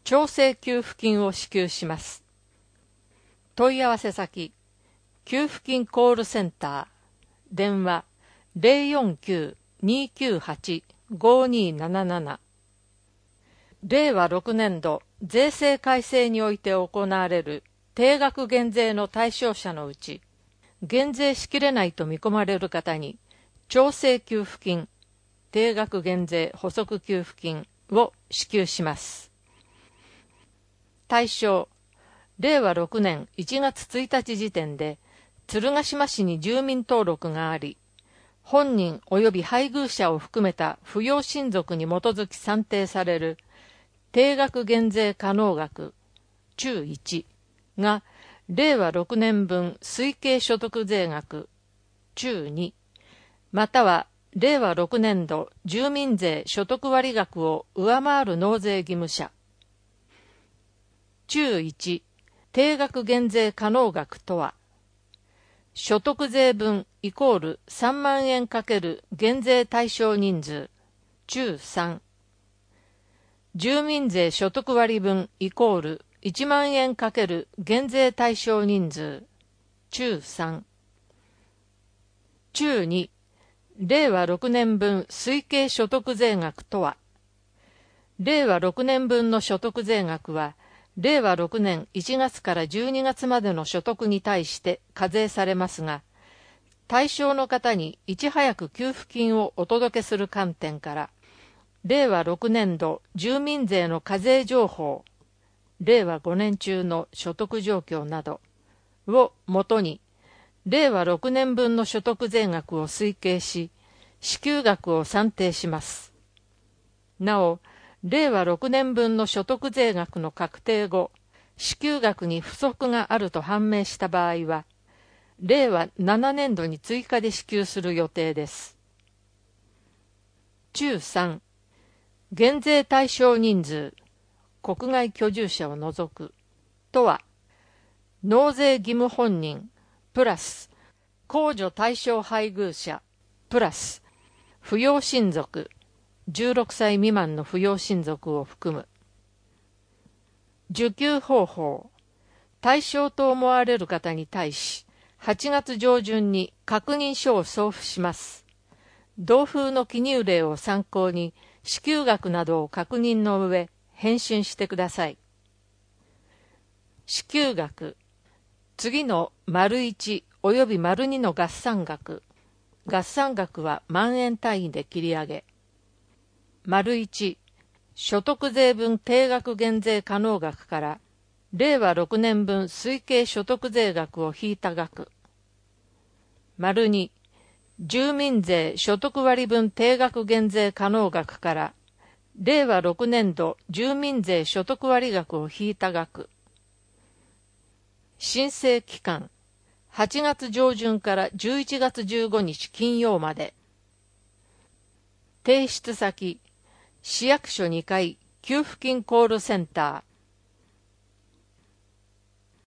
調整給付金を支給します。問い合わせ先、給付金コールセンター、電話 049-298-5277。令和6年度税制改正において行われる定額減税の対象者のうち、減税しきれないと見込まれる方に、調整給付金、定額減税補足給付金を支給します。対象、令和6年1月1日時点で、鶴ヶ島市に住民登録があり、本人及び配偶者を含めた扶養親族に基づき算定される定額減税可能額中1が令和6年分推計所得税額中2または令和6年度住民税所得割額を上回る納税義務者。中1定額減税可能額とは、所得税分イコール3万円×減税対象人数中3、住民税所得割分イコール1万円×減税対象人数中3、中2令和6年分推計所得税額とは、令和6年分の所得税額は、令和6年1月から12月までの所得に対して課税されますが、対象の方にいち早く給付金をお届けする観点から、令和6年度住民税の課税情報、令和5年中の所得状況などをもとに、令和6年分の所得税額を推計し、支給額を算定します。なお、令和6年分の所得税額の確定後、支給額に不足があると判明した場合は、令和7年度に追加で支給する予定です。中3、減税対象人数、国外居住者を除く、とは、納税義務本人、プラス、控除対象配偶者、プラス、扶養親族、16歳未満の扶養親族を含む。受給方法、対象と思われる方に対し、8月上旬に確認書を送付します。同封の記入例を参考に、支給額などを確認の上、返信してください。支給額、次の丸1および丸2の合算額。合算額は万円単位で切り上げ。丸1、所得税分定額減税可能額から、令和6年分推計所得税額を引いた額。丸2、住民税所得割分定額減税可能額から、令和6年度住民税所得割額を引いた額。申請期間、8月上旬から11月15日金曜まで。提出先、市役所2階給付金コールセンター